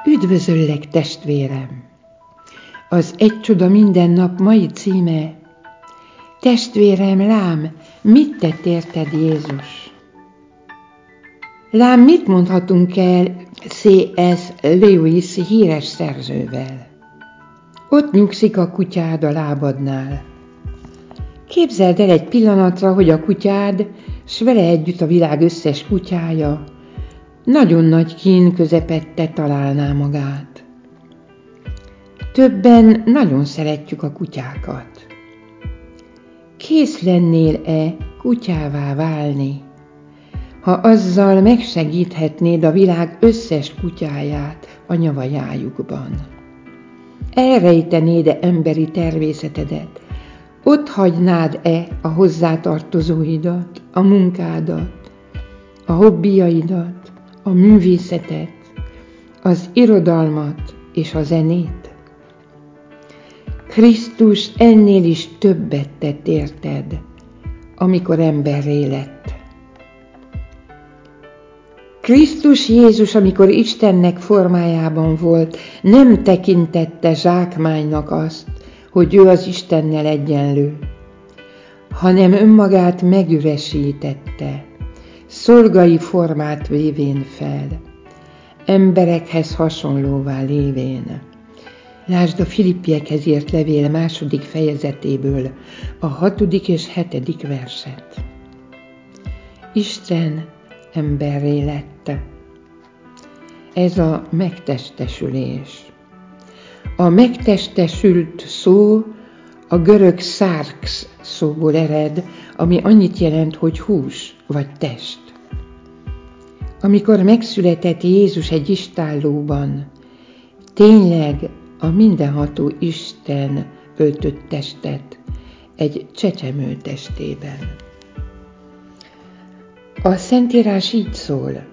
Üdvözöllek, testvérem! Az Egy csoda minden nap mai címe: Testvérem, lám, mit tett érted Jézus? Lám, mit mondhatunk el C.S. Lewis híres szerzővel? Ott nyugszik a kutyád a lábadnál. Képzeld el egy pillanatra, hogy a kutyád, s vele együtt a világ összes kutyája nagyon nagy kín közepette találná magát. Többen nagyon szeretjük a kutyákat. Kész lennél-e kutyává válni, ha azzal megsegíthetnéd a világ összes kutyáját a nyavajájukban? Elrejtenéd-e emberi természetedet? Ott hagynád-e a hozzátartozóidat, a munkádat, a hobbiaidat, a művészetet, az irodalmat és a zenét? Krisztus ennél is többet tett érted, amikor emberré lett. Krisztus Jézus, amikor Istennek formájában volt, nem tekintette zsákmánynak azt, hogy ő az Istennel egyenlő, hanem önmagát megüresítette, szolgai formát vévén fel, emberekhez hasonlóvá lévén. Lásd a Filippiekhez írt levél 2. fejezetéből a 6. és 7. verset. Isten emberré lett. Ez a megtestesülés. A megtestesült szó a görög szárx szóból ered, ami annyit jelent, hogy hús vagy test. Amikor megszületett Jézus egy istállóban, tényleg a mindenható Isten öltött testet egy csecsemő testében. A Szentírás így szól: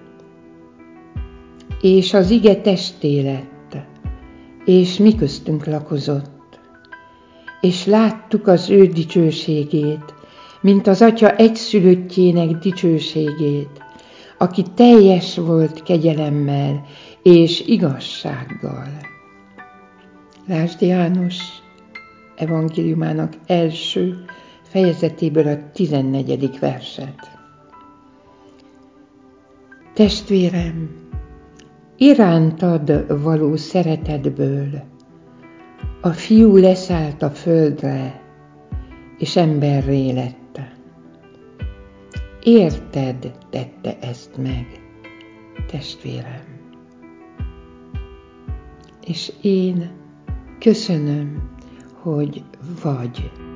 és az ige testé lett, és mi köztünk lakozott, és láttuk az ő dicsőségét, mint az Atya egyszülöttjének dicsőségét, aki teljes volt kegyelemmel és igazsággal. Lásd János evangéliumának 1. fejezetéből a 14. verset. Testvérem, irántad való szeretetből a Fiú leszállt a földre, és emberré lett. Érted tette ezt meg, testvérem. És én köszönöm, hogy vagy.